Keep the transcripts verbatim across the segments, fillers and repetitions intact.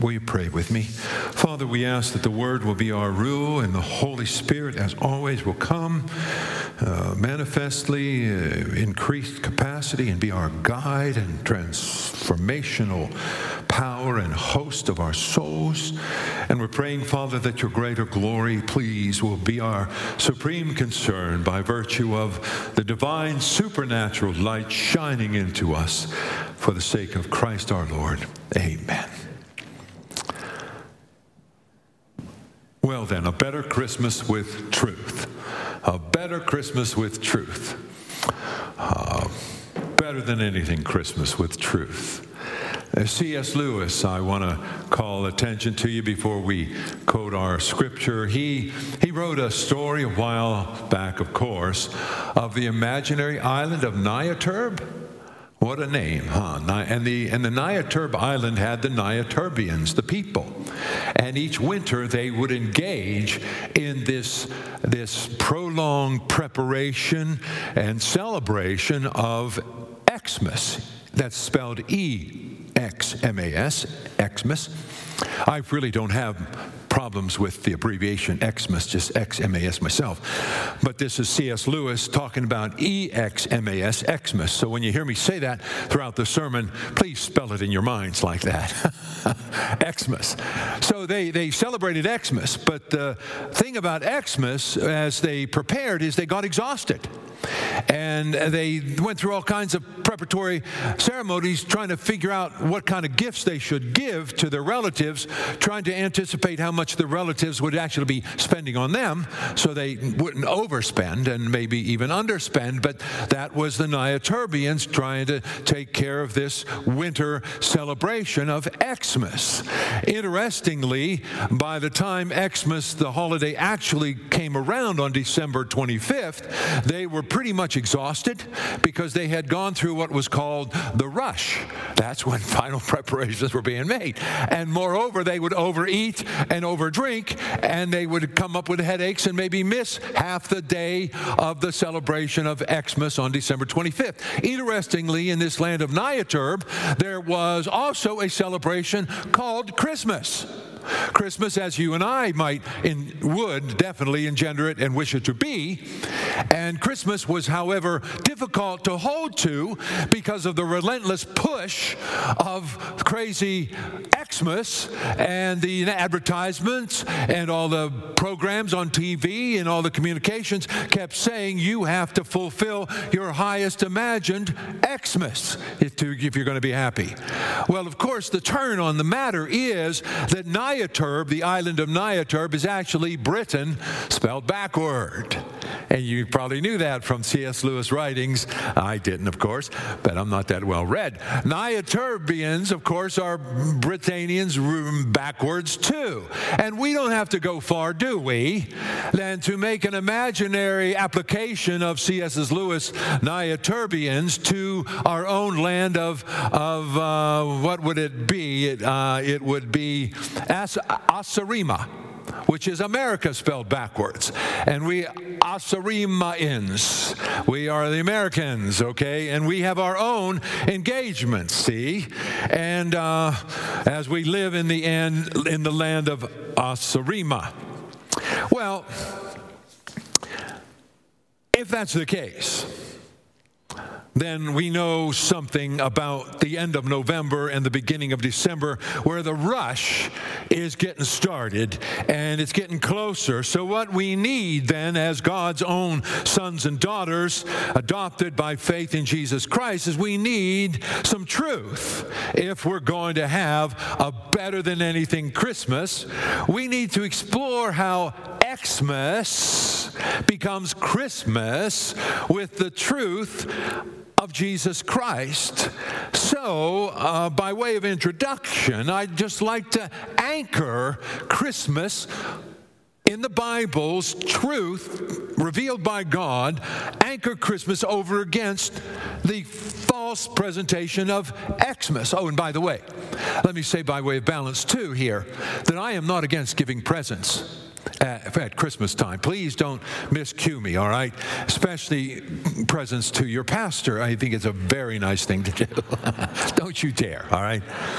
Will you pray with me? Father, we ask that the Word will be our rule and the Holy Spirit, as always, will come uh, manifestly, uh, increased capacity, and be our guide and transformational power and host of our souls. And we're praying, Father, that your greater glory, please, will be our supreme concern by virtue of the divine supernatural light shining into us for the sake of Christ our Lord. Amen. Well then, a better Christmas with truth. A better Christmas with truth. Uh, better than anything, Christmas with truth. Uh, C S Lewis, I want to call attention to you before we quote our scripture. He, he wrote a story a while back, of course, of the imaginary island of Niaturb. What a name, huh? And the, and the Niaturb island had the Niaturbians, the people. And each winter they would engage in this, this prolonged preparation and celebration of Xmas. That's spelled E X M A S, Xmas. I really don't have problems with the abbreviation Xmas, just X M A S myself. But this is C S Lewis talking about E X M A S, Xmas. So when you hear me say that throughout the sermon, please spell it in your minds like that. Xmas. So they, they celebrated Xmas, but the thing about Xmas, as they prepared, is they got exhausted. And they went through all kinds of preparatory ceremonies trying to figure out what kind of gifts they should give to their relatives, trying to anticipate how much the relatives would actually be spending on them so they wouldn't overspend and maybe even underspend. But that was the Niaturbians trying to take care of this winter celebration of Xmas. Interestingly, by the time Xmas, the holiday, actually came around on December twenty-fifth, they were pretty much exhausted because they had gone through what was called the rush. That's when final preparations were being made. And moreover, they would overeat and overdrink, and they would come up with headaches and maybe miss half the day of the celebration of Xmas on December twenty-fifth. Interestingly, in this land of Niaturb, there was also a celebration called Christmas. Christmas, as you and I might in, would definitely engender it and wish it to be. And Christmas was, however, difficult to hold to because of the relentless push of crazy Xmas and the advertisements and all the programs on T V and all the communications kept saying you have to fulfill your highest imagined Xmas if you're going to be happy. Well, of course, the turn on the matter is that Niaturb, the island of Niaturb, is actually Britain spelled backward. And you probably knew that from C S Lewis writings. I didn't, of course, but I'm not that well read. Niaturbians, of course, are Britannians backwards too. And we don't have to go far, do we, than to make an imaginary application of C S Lewis Niaturbians to our own land of, of uh, what would it be? It, uh, it would be As- Asarima, which is America spelled backwards. And we Asarimaans, we are the Americans, okay? And we have our own engagements, see? And uh, as we live in the end in the land of Asarima. Well, if that's the case, then we know something about the end of November and the beginning of December where the rush is getting started and it's getting closer. So what we need then as God's own sons and daughters adopted by faith in Jesus Christ is we need some truth. If we're going to have a better than anything Christmas, we need to explore how Xmas becomes Christmas with the truth of Jesus Christ. So, uh, by way of introduction, I'd just like to anchor Christmas in the Bible's truth revealed by God, anchor Christmas over against the false presentation of Xmas. Oh, and by the way, let me say by way of balance too here, that I am not against giving presents At, at Christmas time. Please don't miscue me, all right? Especially presents to your pastor. I think it's a very nice thing to do. Don't you dare, all right?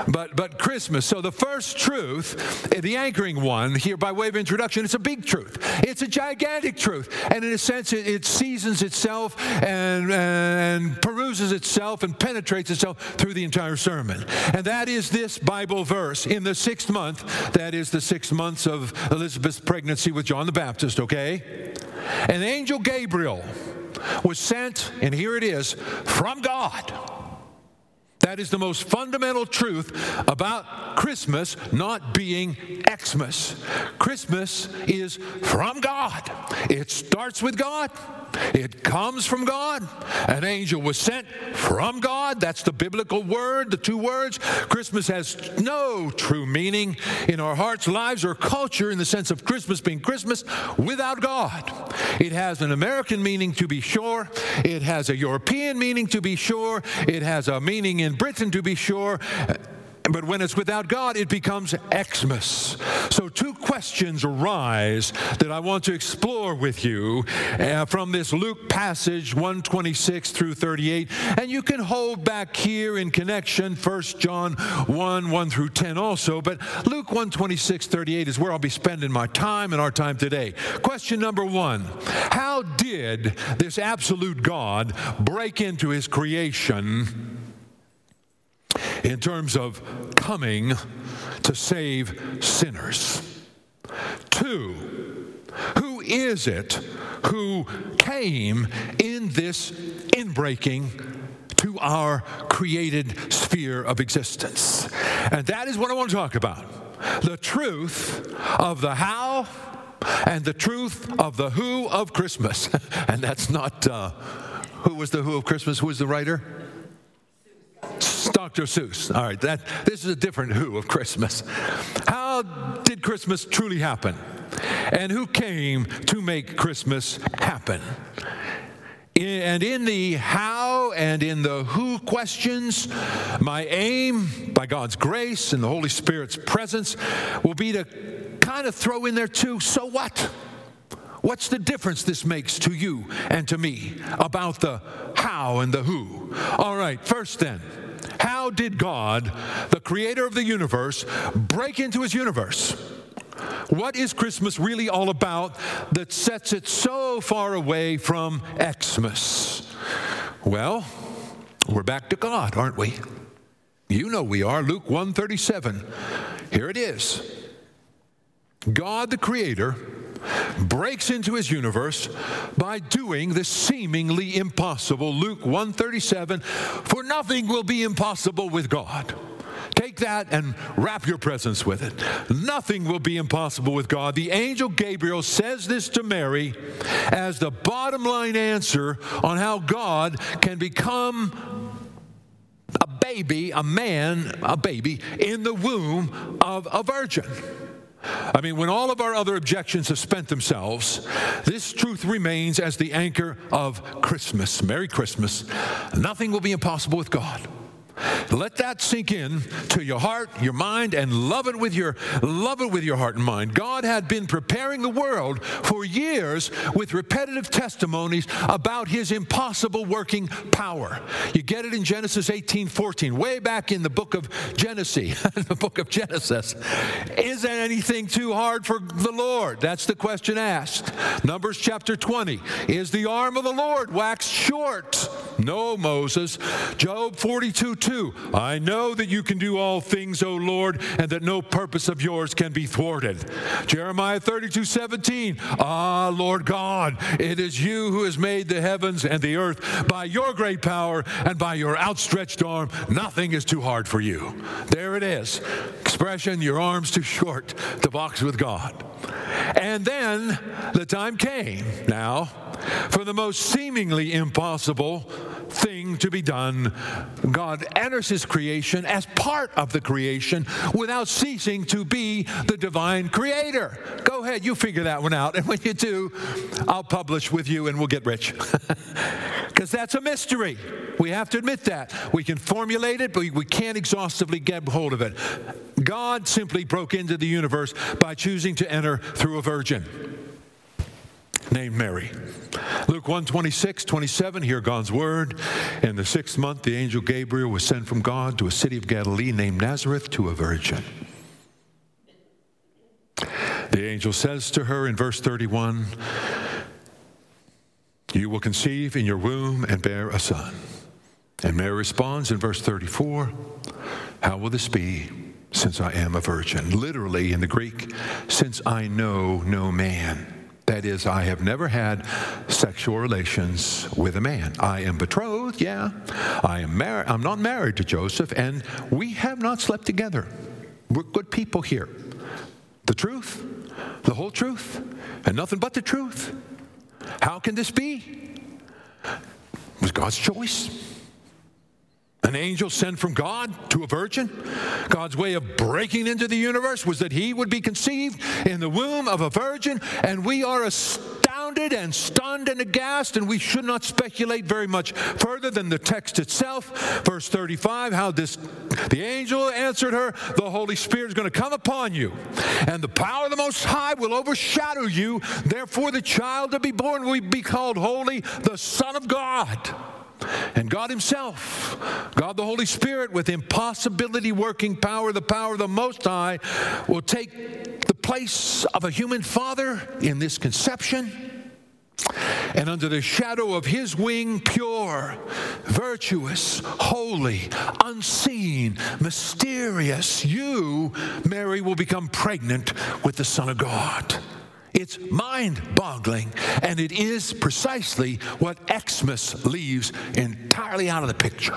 But but Christmas. So the first truth, the anchoring one here by way of introduction, it's a big truth. It's a gigantic truth. And in a sense, it, it seasons itself and, and peruses itself and penetrates itself through the entire sermon. And that is this Bible verse. In the sixth month, that is the six months of Elizabeth's pregnancy with John the Baptist, okay? An angel Gabriel was sent, and here it is, from God. That is the most fundamental truth about Christmas not being Xmas. Christmas is from God. It starts with God. It comes from God. An angel was sent from God. That's the biblical word, the two words. Christmas has no true meaning in our hearts, lives, or culture in the sense of Christmas being Christmas without God. It has an American meaning, to be sure. It has a European meaning, to be sure. It has a meaning in Britain, to be sure. But when it's without God, it becomes Xmas. So two questions arise that I want to explore with you uh, from this Luke passage, one twenty-six through thirty-eight. And you can hold back here in connection, First John one, one through ten also. But Luke one twenty-six, thirty-eight is where I'll be spending my time and our time today. Question number one, how did this absolute God break into his creation in terms of coming to save sinners? Two, who is it who came in this inbreaking to our created sphere of existence? And that is what I want to talk about. The truth of the how and the truth of the who of Christmas. And that's not, uh, who was the who of Christmas? Who was the writer? Doctor Seuss. All right, that this is a different who of Christmas. How did Christmas truly happen? And who came to make Christmas happen? And in the how and in the who questions, my aim, by God's grace and the Holy Spirit's presence, will be to kind of throw in there too, so what? What's the difference this makes to you and to me about the how and the who? All right, first then, how did God, the creator of the universe, break into his universe? What is Christmas really all about that sets it so far away from Xmas? Well, we're back to God, aren't we? You know we are. Luke one thirty-seven. Here it is. God, the creator, breaks into his universe by doing the seemingly impossible. Luke one thirty-seven, for nothing will be impossible with God. Take that and wrap your presence with it. Nothing will be impossible with God. The angel Gabriel says this to Mary as the bottom line answer on how God can become a baby, a man, a baby, in the womb of a virgin. I mean, when all of our other objections have spent themselves, this truth remains as the anchor of Christmas. Merry Christmas. Nothing will be impossible with God. Let that sink in to your heart, your mind, and love it with your love it with your heart and mind. God had been preparing the world for years with repetitive testimonies about his impossible working power. You get it in Genesis eighteen fourteen, way back in the book of Genesis, the book of Genesis. Is there anything too hard for the Lord? That's the question asked. Numbers chapter twenty, is the arm of the Lord waxed short? No, Moses. Job forty-two two, I know that you can do all things, O Lord, and that no purpose of yours can be thwarted. Jeremiah thirty-two seventeen, ah, Lord God, it is you who has made the heavens and the earth. By your great power and by your outstretched arm, nothing is too hard for you. There it is. Expression, your arm's too short to box with God. And then the time came now for the most seemingly impossible thing to be done. God enters his creation as part of the creation without ceasing to be the divine creator. Go ahead, you figure that one out. And when you do, I'll publish with you and we'll get rich. Because that's a mystery. We have to admit that. We can formulate it, but we can't exhaustively get hold of it. God simply broke into the universe by choosing to enter through a virgin. named Mary. Luke one, twenty-six, twenty-seven, hear God's word. In the sixth month, the angel Gabriel was sent from God to a city of Galilee named Nazareth to a virgin. The angel says to her in verse thirty-one, you will conceive in your womb and bear a son. And Mary responds in verse thirty-four, how will this be since I am a virgin? Literally in the Greek, since I know no man. That is, I have never had sexual relations with a man. I am betrothed, yeah. I am married. I'm not married to Joseph, and we have not slept together. We're good people here. The truth, the whole truth, and nothing but the truth. How can this be? It was God's choice. An angel sent from God to a virgin. God's way of breaking into the universe was that he would be conceived in the womb of a virgin, and we are astounded and stunned and aghast, and we should not speculate very much further than the text itself. Verse thirty-five, how this, the angel answered her, the Holy Spirit is going to come upon you, and the power of the Most High will overshadow you. Therefore the child to be born will be called Holy, the Son of God. And God himself, God the Holy Spirit, with impossibility working power, the power of the Most High, will take the place of a human father in this conception. And under the shadow of his wing, pure, virtuous, holy, unseen, mysterious, you, Mary, will become pregnant with the Son of God. It's mind-boggling, and it is precisely what Xmas leaves entirely out of the picture.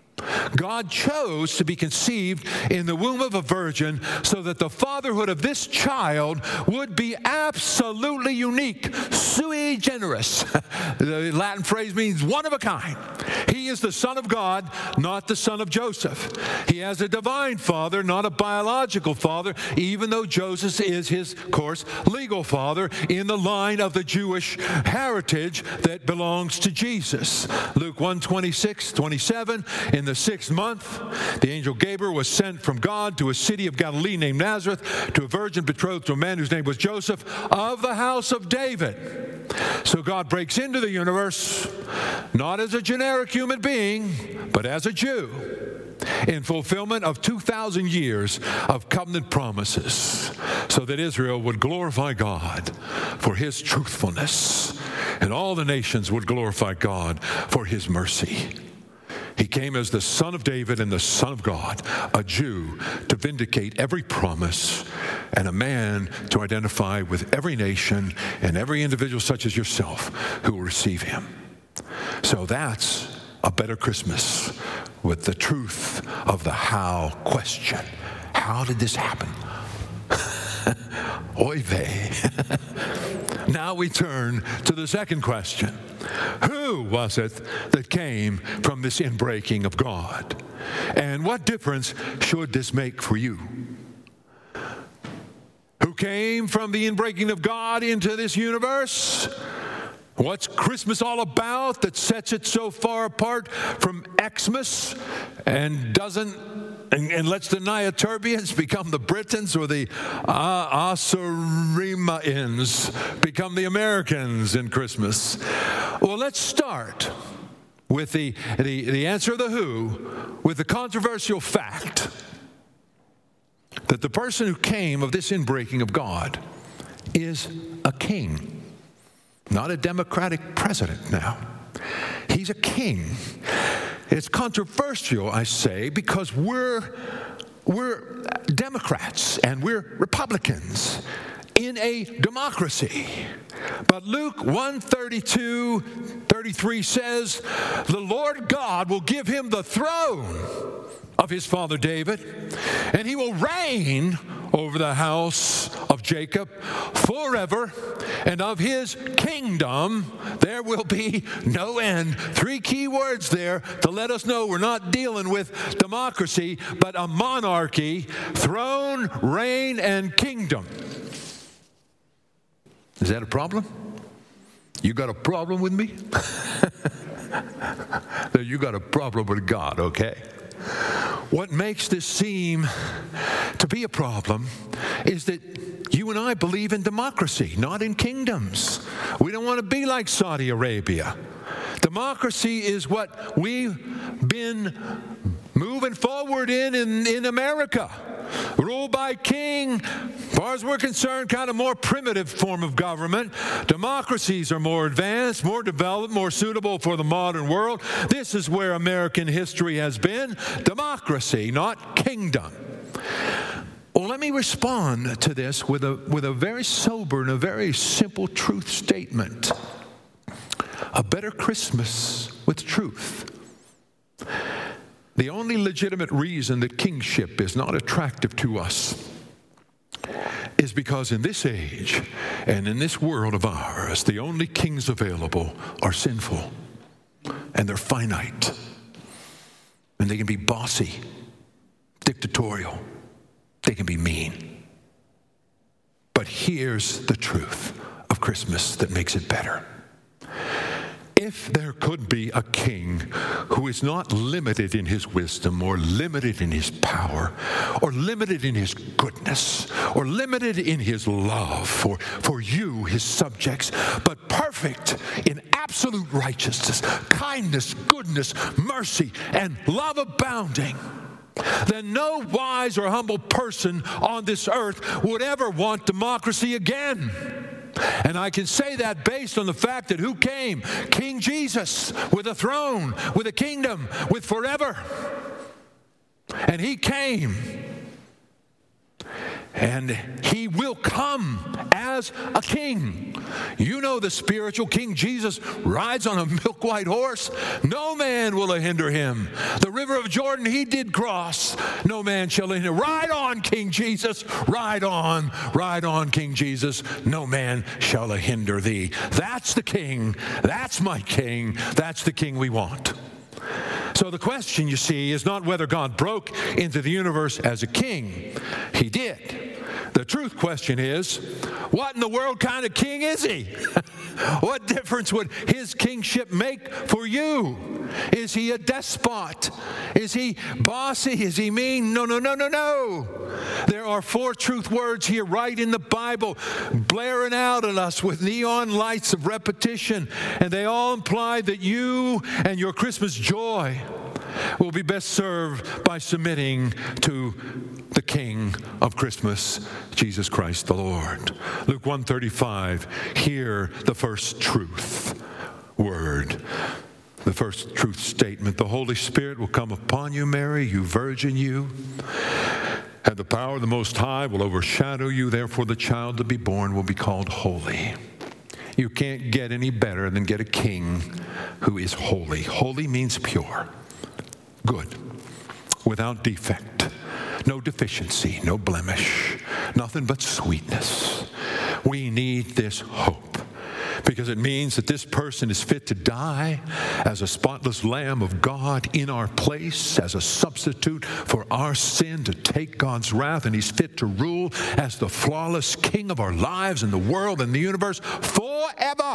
God chose to be conceived in the womb of a virgin so that the fatherhood of this child would be absolutely unique, sui generis. The Latin phrase means one of a kind. He is the Son of God, not the son of Joseph. He has a divine father, not a biological father, even though Joseph is his, of course, legal father in the line of the Jewish heritage that belongs to Jesus. Luke one, twenty-six, twenty-seven, in the sixth month, the angel Gabriel was sent from God to a city of Galilee named Nazareth to a virgin betrothed to a man whose name was Joseph of the house of David. So God breaks into the universe, not as a generic human being, but as a Jew, in fulfillment of two thousand years of covenant promises, so that Israel would glorify God for his truthfulness, and all the nations would glorify God for his mercy. He came as the Son of David and the Son of God, a Jew to vindicate every promise, and a man to identify with every nation and every individual such as yourself who will receive him. So that's a better Christmas with the truth of the how question. How did this happen? Oy vey. Now we turn to the second question. Who was it that came from this inbreaking of God? And what difference should this make for you? Who came from the inbreaking of God into this universe? What's Christmas all about that sets it so far apart from Xmas and doesn't and, and lets the Niaturbians become the Britons, or the uh, Assyrians become the Americans in Christmas? Well, let's start with the, the, the answer of the who, with the controversial fact that the person who came of this inbreaking of God is a king. Not a democratic president now. He's a king. It's controversial, I say, because we're, we're Democrats and we're Republicans in a democracy. But Luke one thirty-two, thirty-three says, the Lord God will give him the throne of his father David, and he will reign over the house of Jacob forever, and of his kingdom there will be no end. Three key words there to let us know we're not dealing with democracy, but a monarchy: throne, reign, and kingdom. Is that a problem? You got a problem with me? You got a problem with God, okay? What makes this seem to be a problem is that You and I believe in democracy, not in kingdoms. We don't want to be like Saudi Arabia. Democracy is what we've been moving forward in, in in America. Rule by king, as far as we're concerned, kind of more primitive form of government. Democracies are more advanced, more developed, more suitable for the modern world. This is where American history has been. Democracy, not kingdom. Well, let me respond to this with a, with a very sober and a very simple truth statement. A better Christmas with truth. The only legitimate reason that kingship is not attractive to us is because in this age and in this world of ours, the only kings available are sinful, and they're finite, and they can be bossy, dictatorial, they can be mean. But here's the truth of Christmas that makes it better. If there could be a king who is not limited in his wisdom or limited in his power or limited in his goodness or limited in his love for, for you, his subjects, but perfect in absolute righteousness, kindness, goodness, mercy, and love abounding, then no wise or humble person on this earth would ever want democracy again. And I can say that based on the fact that who came? King Jesus, with a throne, with a kingdom, with forever. And he came. And he will come as a king. You know the spiritual King Jesus rides on a milk-white horse. No man will hinder him. The river of Jordan he did cross. No man shall hinder. Ride on, King Jesus. Ride on. Ride on, King Jesus. No man shall hinder thee. That's the king. That's my king. That's the king we want. So the question, you see, is not whether God broke into the universe as a king. He did. The truth question is, what in the world kind of king is he? What difference would his kingship make for you? Is he a despot? Is he bossy? Is he mean? No, no, no, no, no. There are four truth words here right in the Bible, blaring out at us with neon lights of repetition, and they all imply that you and your Christmas joy will be best served by submitting to the King of Christmas, Jesus Christ the Lord. Luke one thirty-five, hear the first truth word, the first truth statement. The Holy Spirit will come upon you, Mary, you virgin you, and the power of the Most High will overshadow you. Therefore, the child to be born will be called holy. You can't get any better than get a king who is holy. Holy means pure, good, without defect, no deficiency, no blemish, nothing but sweetness. We need this hope because it means that this person is fit to die as a spotless Lamb of God in our place, as a substitute for our sin, to take God's wrath, and he's fit to rule as the flawless King of our lives and the world and the universe forever.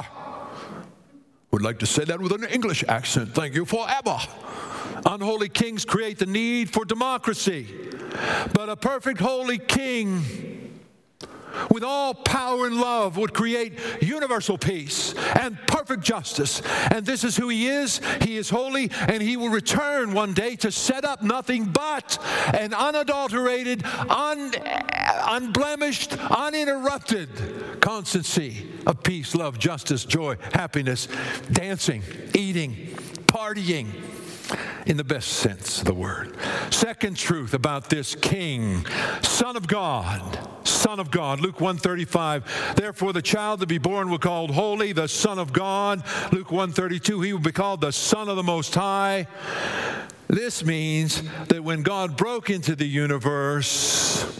Would like to say that with an English accent. Thank you. Forever. Unholy kings create the need for democracy. But a perfect holy king with all power and love would create universal peace and perfect justice. And this is who he is. He is holy, and he will return one day to set up nothing but an unadulterated, un, unblemished, uninterrupted constancy of peace, love, justice, joy, happiness, dancing, eating, partying, in the best sense of the word. Second truth about this king, Son of God, Son of God. Luke one thirty-five, therefore the child to be born will be called holy, the Son of God. Luke one thirty-two, he will be called the Son of the Most High. This means that when God broke into the universe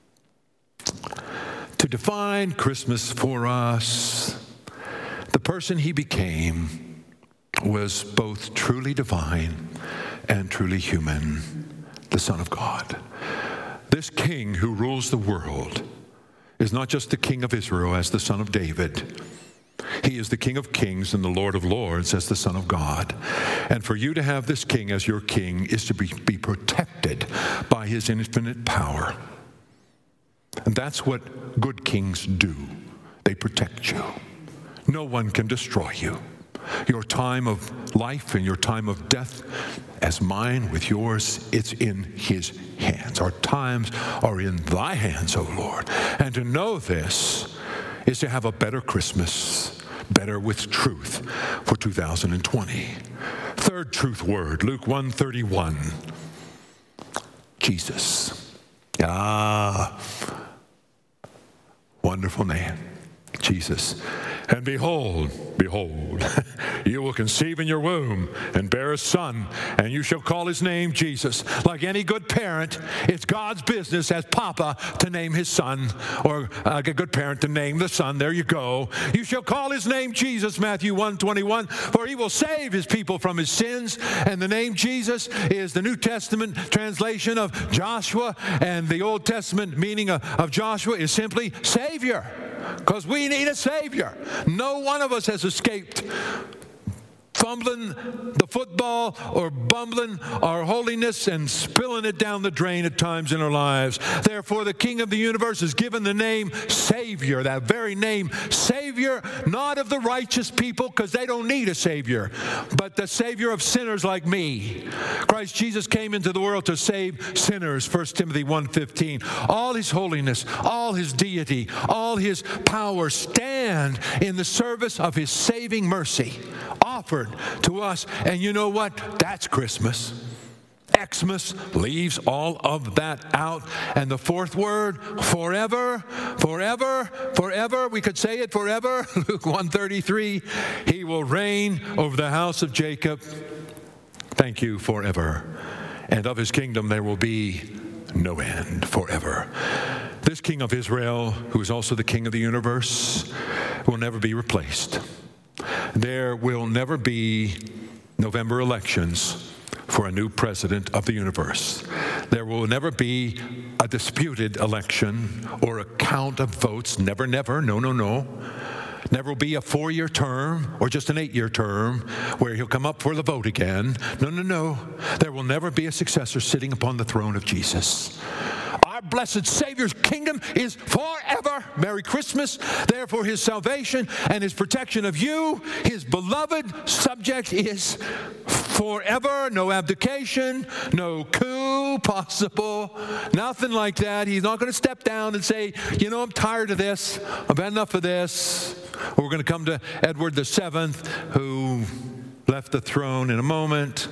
to define Christmas for us, the person he became was both truly divine and truly human, the Son of God. This king who rules the world is not just the King of Israel as the son of David. He is the King of kings and the Lord of lords as the Son of God. And for you to have this king as your king is to be, be protected by his infinite power. And that's what good kings do. They protect you. No one can destroy you. Your time of life and your time of death, as mine with yours, it's in his hands. Our times are in thy hands, O Lord. And to know this is to have a better Christmas, better with truth for two thousand twenty. Third truth word, Luke one thirty-one. Jesus. Ah, wonderful name. Jesus. And behold, behold, you will conceive in your womb and bear a son, and you shall call his name Jesus. Like any good parent, it's God's business as Papa to name his son, or uh, a good parent to name the son. There you go. You shall call his name Jesus, Matthew one twenty-one, for he will save his people from his sins. And the name Jesus is the New Testament translation of Joshua, and the Old Testament meaning of, of Joshua is simply Savior. Because we need a Savior. No one of us has escaped fumbling the football or bumbling our holiness and spilling it down the drain at times in our lives. Therefore, the King of the universe is given the name Savior, that very name, Savior, not of the righteous people, because they don't need a Savior, but the Savior of sinners like me. Christ Jesus came into the world to save sinners, First Timothy one fifteen. All his holiness, all his deity, all his power stand in the service of his saving mercy offered to us. And you know what? That's Christmas. Xmas leaves all of that out. And the fourth word, forever, forever, forever. We could say it forever. Luke one thirty-three. He will reign over the house of Jacob. Thank you, forever. And of his kingdom there will be no end, forever. This King of Israel, who is also the King of the universe, will never be replaced. There will never be November elections for a new president of the universe. There will never be a disputed election or a count of votes. Never, never. No, no, no. Never will be a four-year term or just an eight-year term where he'll come up for the vote again. No, no, no. There will never be a successor sitting upon the throne of Jesus. Our blessed Savior's kingdom is forever. Merry Christmas. Therefore, his salvation and his protection of you, his beloved subject, is forever. No abdication, no coup possible, nothing like that. He's not going to step down and say, you know, I'm tired of this. I've had enough of this. We're going to come to Edward the Seventh, who left the throne in a moment.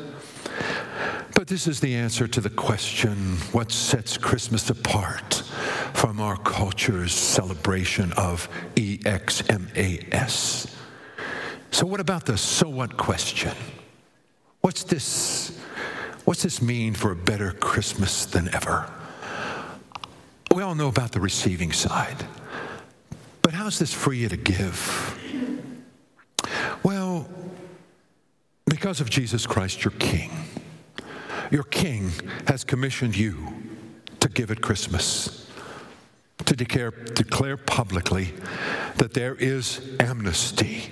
But this is the answer to the question, what sets Christmas apart from our culture's celebration of E X M A S? So what about the so what question? What's this, what's this mean for a better Christmas than ever? We all know about the receiving side. But how's this for you to give? Well, because of Jesus Christ, your King. Your King has commissioned you to give at Christmas, to declare, declare publicly that there is amnesty.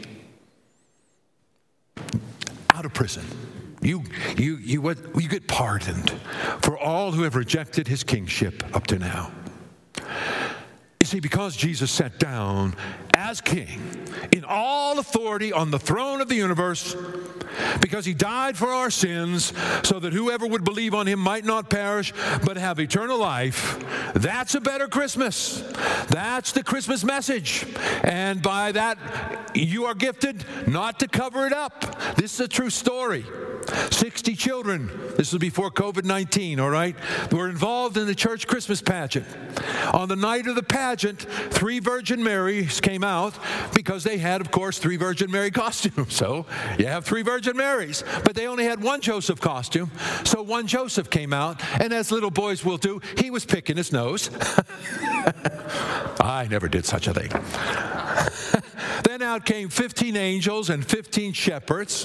Out of prison. You, you, you, what, you get pardoned for all who have rejected his kingship up to now. You see, because Jesus sat down as King in all authority on the throne of the universe, because he died for our sins so that whoever would believe on him might not perish but have eternal life, that's a better Christmas. That's the Christmas message. And by that, you are gifted not to cover it up. This is a true story. sixty children, this was before covid nineteen, all right, were involved in the church Christmas pageant. On the night of the pageant, three Virgin Marys came out because they had, of course, three Virgin Mary costumes. So you have three Virgin Marys, but they only had one Joseph costume. So one Joseph came out, and as little boys will do, he was picking his nose. I never did such a thing. Then out came fifteen angels and fifteen shepherds.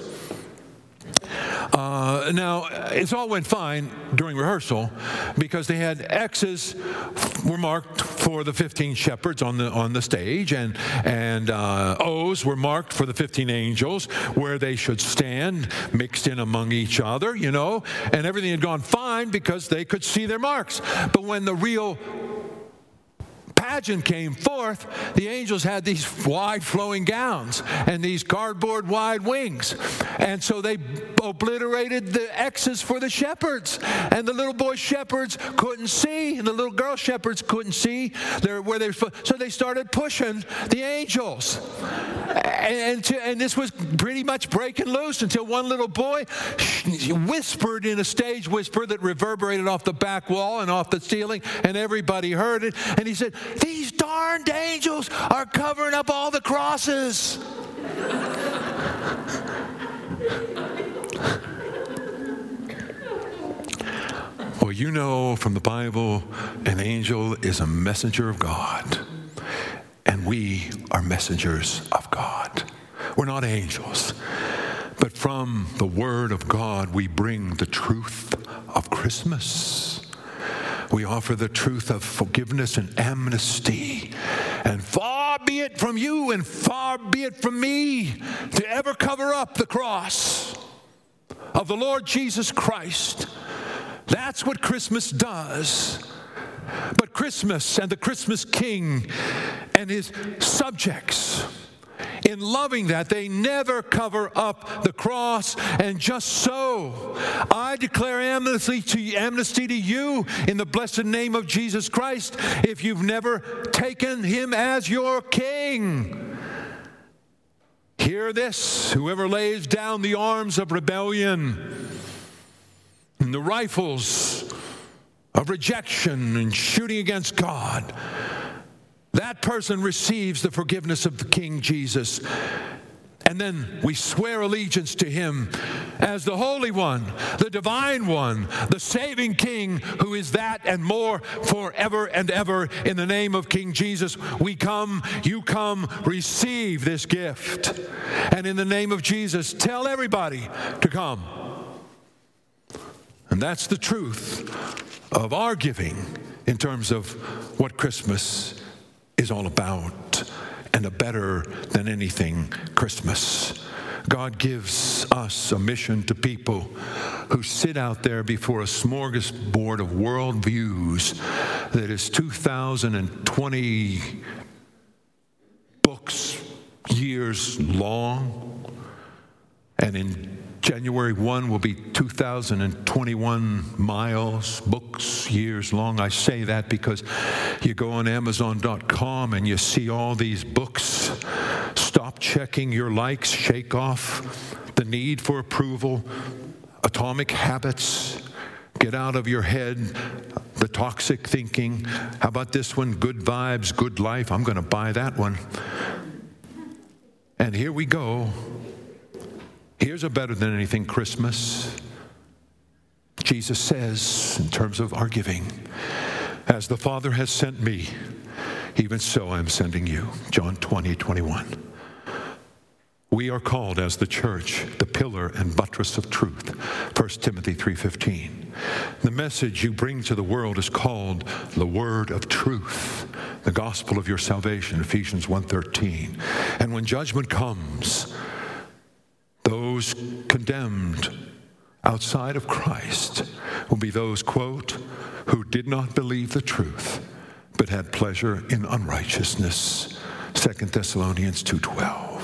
Uh, now, it all went fine during rehearsal because they had X's were marked for the fifteen shepherds on the on the stage, and and uh, O's were marked for the fifteen angels where they should stand, mixed in among each other, you know, and everything had gone fine because they could see their marks. But when the real pageant came forth, the angels had these wide flowing gowns and these cardboard wide wings. And so they obliterated the X's for the shepherds. And the little boy shepherds couldn't see, and the little girl shepherds couldn't see where they were. So they started pushing the angels. And, to, and this was pretty much breaking loose until one little boy whispered in a stage whisper that reverberated off the back wall and off the ceiling, and everybody heard it. And he said, "These darned angels are covering up all the crosses." Well, you know from the Bible, an angel is a messenger of God. And we are messengers of God. We're not angels. But from the Word of God, we bring the truth of Christmas. We offer the truth of forgiveness and amnesty. And far be it from you and far be it from me to ever cover up the cross of the Lord Jesus Christ. That's what Christmas does. But Christmas and the Christmas King and his subjects, in loving that, they never cover up the cross. And just so, I declare amnesty to, amnesty to you in the blessed name of Jesus Christ if you've never taken him as your King. Hear this: whoever lays down the arms of rebellion and the rifles of rejection and shooting against God, that person receives the forgiveness of the King Jesus. And then we swear allegiance to him as the Holy One, the Divine One, the saving King, who is that and more forever and ever. In the name of King Jesus, we come, you come, receive this gift. And in the name of Jesus, tell everybody to come. And that's the truth of our giving in terms of what Christmas is all about, and a better than anything Christmas. God gives us a mission to people who sit out there before a smorgasbord of worldviews that is two thousand twenty books, years long, and in January first will be two thousand twenty-one miles, books, years long. I say that because you go on Amazon dot com and you see all these books. Stop checking your likes, shake off the need for approval, Atomic Habits, get out of your head the toxic thinking. How about this one, Good Vibes, Good Life? I'm going to buy that one. And here we go. Here's a better than anything Christmas. Jesus says, in terms of our giving, as the Father has sent me, even so I am sending you. John twenty, twenty-one. We are called as the church, the pillar and buttress of truth. First Timothy three fifteen. The message you bring to the world is called the word of truth, the gospel of your salvation, Ephesians one thirteen. And when judgment comes, those condemned outside of Christ will be those, quote, who did not believe the truth, but had pleasure in unrighteousness. Second Thessalonians two twelve.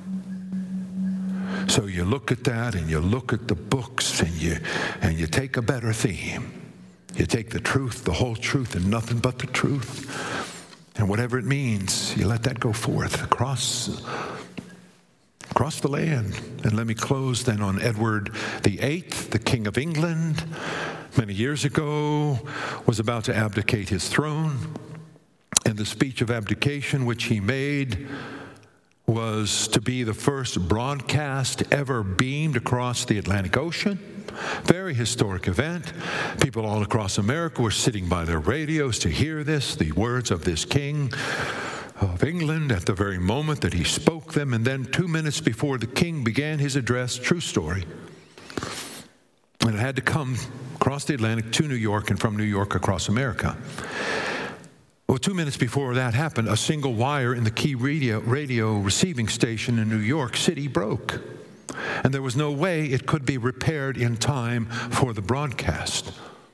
So you look at that and you look at the books and you and you take a better theme. You take the truth, the whole truth, and nothing but the truth. And whatever it means, you let that go forth across across the land. And let me close then on Edward the Eighth, the King of England, many years ago, was about to abdicate his throne. And the speech of abdication which he made was to be the first broadcast ever beamed across the Atlantic Ocean. Very historic event. People all across America were sitting by their radios to hear this, the words of this King of England at the very moment that he spoke them. And then two minutes before the king began his address, true story, and it had to come across the Atlantic to New York and from New York across America. Well, two minutes before that happened, a single wire in the key radio, radio receiving station in New York City broke. And there was no way it could be repaired in time for the broadcast.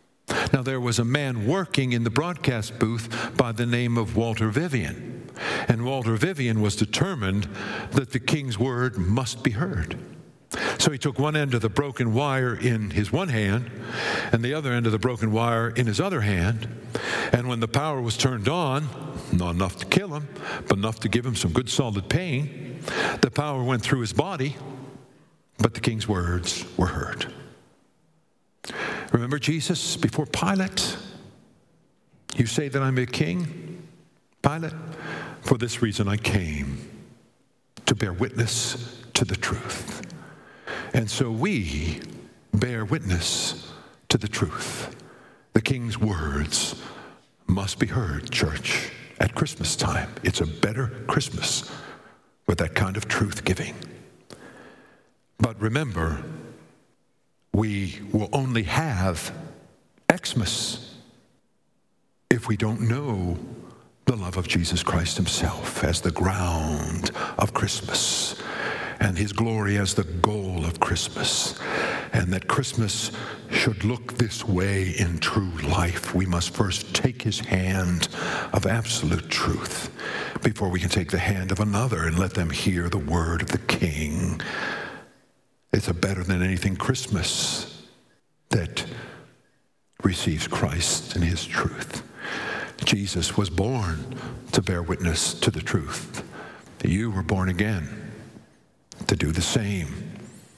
Now, there was a man working in the broadcast booth by the name of Walter Vivian. And Walter Vivian was determined that the king's word must be heard. So he took one end of the broken wire in his one hand and the other end of the broken wire in his other hand. And when the power was turned on, not enough to kill him, but enough to give him some good solid pain, the power went through his body, but the king's words were heard. Remember Jesus before Pilate? You say that I'm a king, Pilate? For this reason I came, to bear witness to the truth. And so we bear witness to the truth. The king's words must be heard, church, at Christmas time. It's a better Christmas with that kind of truth giving. But remember, we will only have Xmas if we don't know the love of Jesus Christ himself as the ground of Christmas, and his glory as the goal of Christmas, and that Christmas should look this way in true life. We must first take his hand of absolute truth before we can take the hand of another and let them hear the word of the King. It's a better than anything Christmas that receives Christ and his truth. Jesus was born to bear witness to the truth. You were born again to do the same.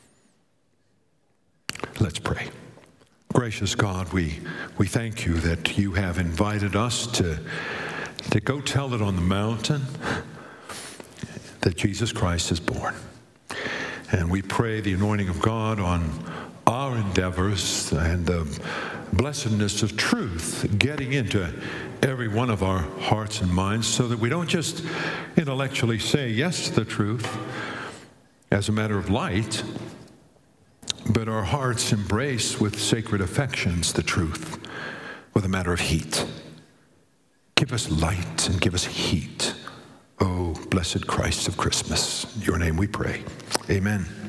Let's pray. Gracious God, we, we thank you that you have invited us to, to go tell it on the mountain that Jesus Christ is born. And we pray the anointing of God on our endeavors and the blessedness of truth getting into every one of our hearts and minds so that we don't just intellectually say yes to the truth as a matter of light, but our hearts embrace with sacred affections the truth with a matter of heat. Give us light and give us heat. Oh, blessed Christ of Christmas, in your name we pray. Amen.